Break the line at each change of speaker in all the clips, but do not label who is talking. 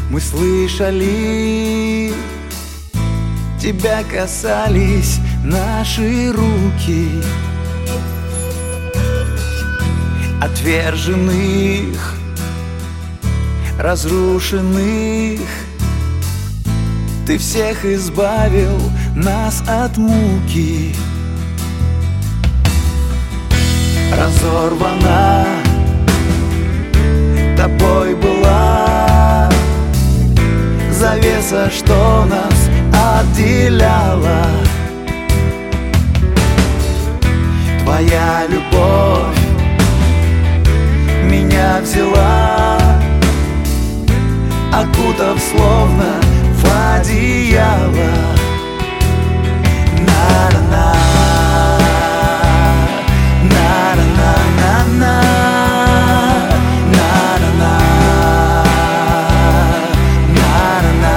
Мы слышали, тебя касались наши руки, отверженных, разрушенных. Ты всех избавил нас от муки. Разорвана тобой была завеса, что нас отделяла. Твоя любовь меня взяла, окутав словно в одеяло. На-на-на, на-на-на-на-на, на-на-на, на-на-на,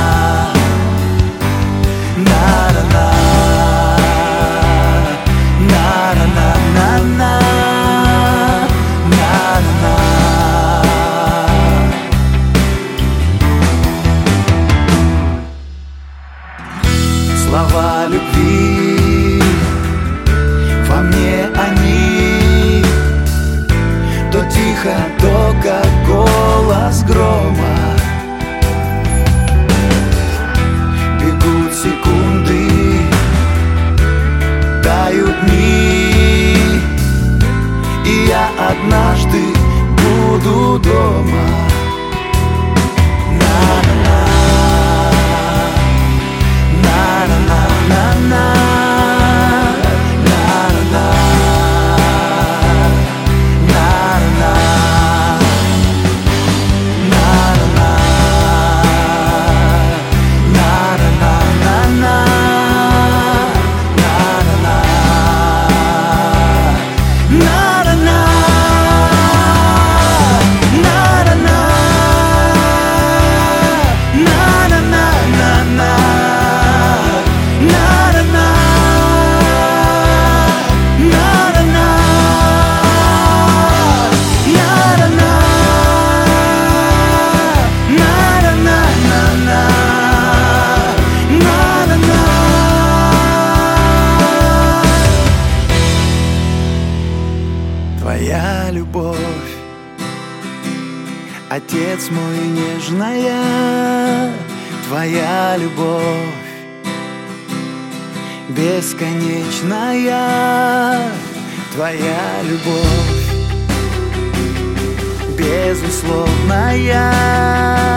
на-на-на, на-на-на-на-на, на-на-на. Слова любви, во мне они то тихо, то как голос грома. Бегут секунды, тают дни, и я однажды буду дома. На-на-на, на-на-на-на-на, на-на-на, на-на-на, на-на-на, на-на-на-на-на, на-на-на. Твоя любовь, Отец мой, нежная, Твоя любовь, бесконечная, Твоя любовь, безусловная.